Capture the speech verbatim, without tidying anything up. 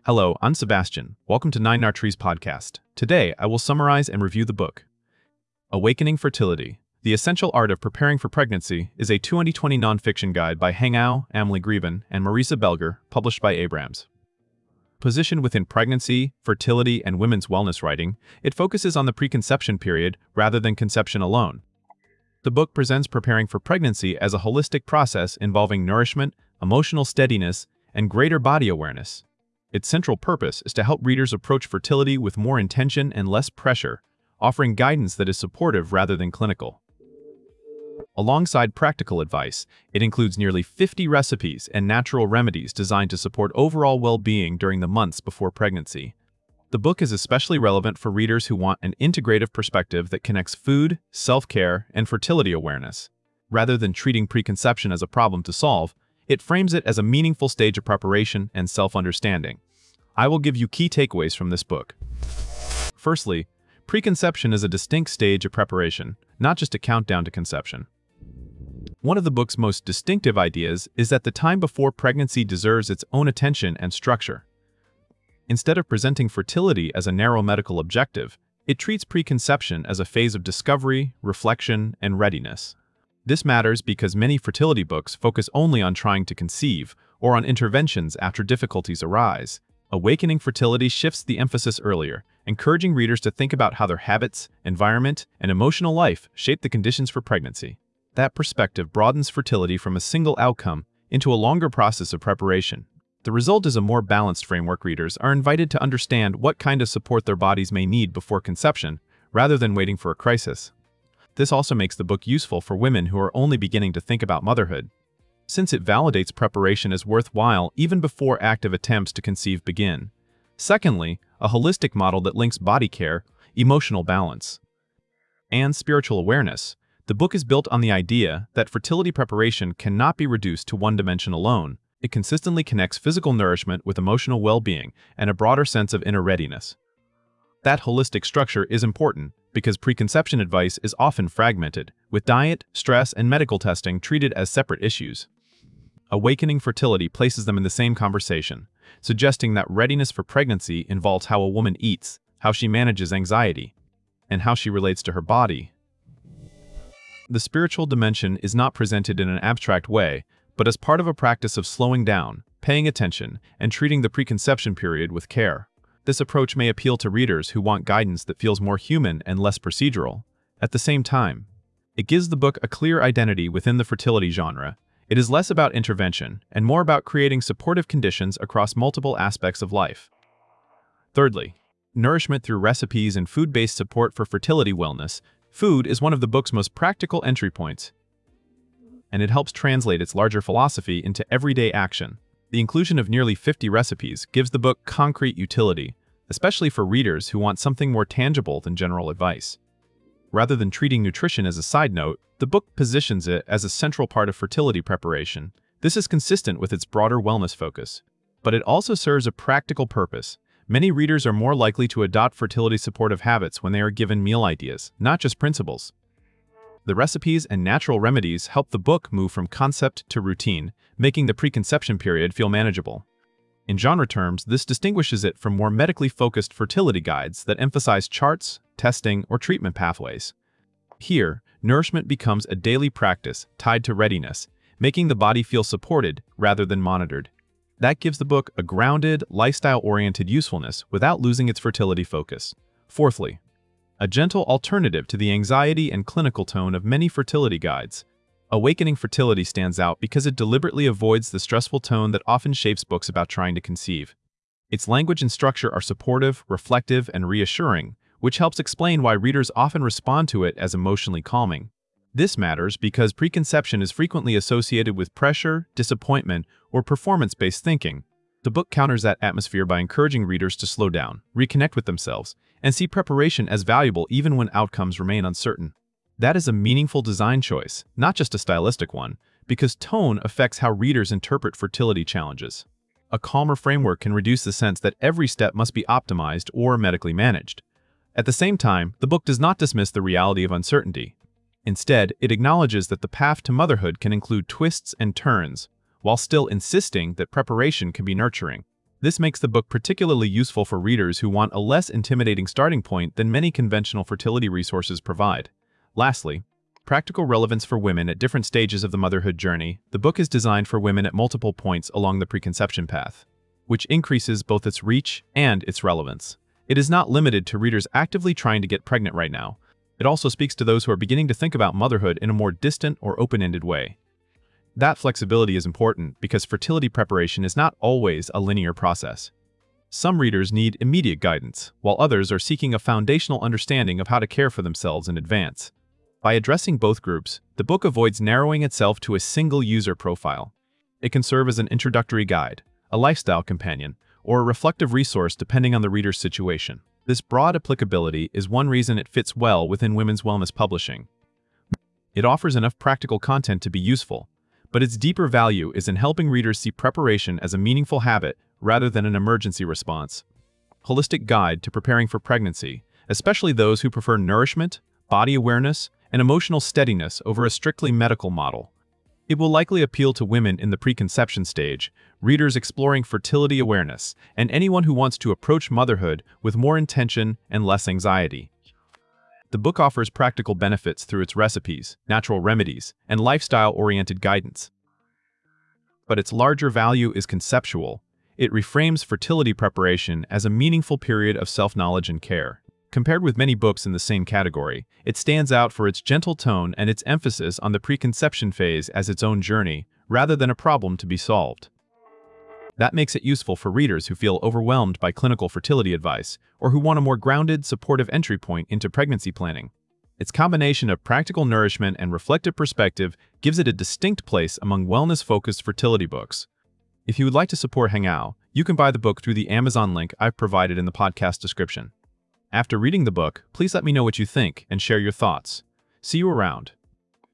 Hello, I'm Sebastian. Welcome to Nine Arteries Podcast. Today, I will summarize and review the book. Awakening Fertility: The Essential Art of Preparing for Pregnancy is a twenty twenty nonfiction guide by Heng Au, Amelie Greben, and Marisa Belger, published by Abrams. Positioned within pregnancy, fertility, and women's wellness writing, it focuses on the preconception period rather than conception alone. The book presents preparing for pregnancy as a holistic process involving nourishment, emotional steadiness, and greater body awareness. Its central purpose is to help readers approach fertility with more intention and less pressure, offering guidance that is supportive rather than clinical. Alongside practical advice, it includes nearly fifty recipes and natural remedies designed to support overall well-being during the months before pregnancy. The book is especially relevant for readers who want an integrative perspective that connects food, self-care, and fertility awareness. Rather than treating preconception as a problem to solve, it frames it as a meaningful stage of preparation and self-understanding. I will give you key takeaways from this book. Firstly, preconception is a distinct stage of preparation, not just a countdown to conception. One of the book's most distinctive ideas is that the time before pregnancy deserves its own attention and structure. Instead of presenting fertility as a narrow medical objective, it treats preconception as a phase of discovery, reflection, and readiness. This matters because many fertility books focus only on trying to conceive or on interventions after difficulties arise. Awakening Fertility shifts the emphasis earlier, encouraging readers to think about how their habits, environment, and emotional life shape the conditions for pregnancy. That perspective broadens fertility from a single outcome into a longer process of preparation. The result is a more balanced framework. Readers are invited to understand what kind of support their bodies may need before conception, rather than waiting for a crisis. This also makes the book useful for women who are only beginning to think about motherhood, since it validates preparation as worthwhile even before active attempts to conceive begin. Secondly, a holistic model that links body care, emotional balance, and spiritual awareness. The book is built on the idea that fertility preparation cannot be reduced to one dimension alone. It consistently connects physical nourishment with emotional well-being and a broader sense of inner readiness. That holistic structure is important because preconception advice is often fragmented, with diet, stress, and medical testing treated as separate issues. Awakening Fertility places them in the same conversation, suggesting that readiness for pregnancy involves how a woman eats, how she manages anxiety, and how she relates to her body. The spiritual dimension is not presented in an abstract way, but as part of a practice of slowing down, paying attention, and treating the preconception period with care. This approach may appeal to readers who want guidance that feels more human and less procedural. At the same time, it gives the book a clear identity within the fertility genre. It is less about intervention and more about creating supportive conditions across multiple aspects of life. Thirdly, nourishment through recipes and food-based support for fertility wellness. Food is one of the book's most practical entry points, and it helps translate its larger philosophy into everyday action. The inclusion of nearly fifty recipes gives the book concrete utility, especially for readers who want something more tangible than general advice. Rather than treating nutrition as a side note, the book positions it as a central part of fertility preparation. This is consistent with its broader wellness focus, but it also serves a practical purpose. Many readers are more likely to adopt fertility supportive habits when they are given meal ideas, not just principles. The recipes and natural remedies help the book move from concept to routine, making the preconception period feel manageable. In genre terms, this distinguishes it from more medically focused fertility guides that emphasize charts, testing, or treatment pathways. Here, nourishment becomes a daily practice tied to readiness, making the body feel supported rather than monitored. That gives the book a grounded, lifestyle-oriented usefulness without losing its fertility focus. Fourthly, a gentle alternative to the anxiety and clinical tone of many fertility guides. Awakening Fertility stands out because it deliberately avoids the stressful tone that often shapes books about trying to conceive. Its language and structure are supportive, reflective, and reassuring, which helps explain why readers often respond to it as emotionally calming. This matters because preconception is frequently associated with pressure, disappointment, or performance-based thinking. The book counters that atmosphere by encouraging readers to slow down, reconnect with themselves, and see preparation as valuable even when outcomes remain uncertain. That is a meaningful design choice, not just a stylistic one, because tone affects how readers interpret fertility challenges. A calmer framework can reduce the sense that every step must be optimized or medically managed. At the same time, the book does not dismiss the reality of uncertainty. Instead, it acknowledges that the path to motherhood can include twists and turns, while still insisting that preparation can be nurturing. This makes the book particularly useful for readers who want a less intimidating starting point than many conventional fertility resources provide. Lastly, practical relevance for women at different stages of the motherhood journey. The book is designed for women at multiple points along the preconception path, which increases both its reach and its relevance. It is not limited to readers actively trying to get pregnant right now. It also speaks to those who are beginning to think about motherhood in a more distant or open-ended way. That flexibility is important because fertility preparation is not always a linear process. Some readers need immediate guidance, while others are seeking a foundational understanding of how to care for themselves in advance. By addressing both groups, the book avoids narrowing itself to a single user profile. It can serve as an introductory guide, a lifestyle companion, or a reflective resource depending on the reader's situation. This broad applicability is one reason it fits well within women's wellness publishing. It offers enough practical content to be useful, but its deeper value is in helping readers see preparation as a meaningful habit rather than an emergency response. Holistic guide to preparing for pregnancy, especially those who prefer nourishment, body awareness, and emotional steadiness over a strictly medical model. It will likely appeal to women in the preconception stage, readers exploring fertility awareness, and anyone who wants to approach motherhood with more intention and less anxiety. The book offers practical benefits through its recipes, natural remedies, and lifestyle-oriented guidance. But its larger value is conceptual. It reframes fertility preparation as a meaningful period of self-knowledge and care. Compared with many books in the same category, it stands out for its gentle tone and its emphasis on the preconception phase as its own journey, rather than a problem to be solved. That makes it useful for readers who feel overwhelmed by clinical fertility advice or who want a more grounded, supportive entry point into pregnancy planning. Its combination of practical nourishment and reflective perspective gives it a distinct place among wellness-focused fertility books. If you would like to support Hangao, you can buy the book through the Amazon link I've provided in the podcast description. After reading the book, please let me know what you think and share your thoughts. See you around.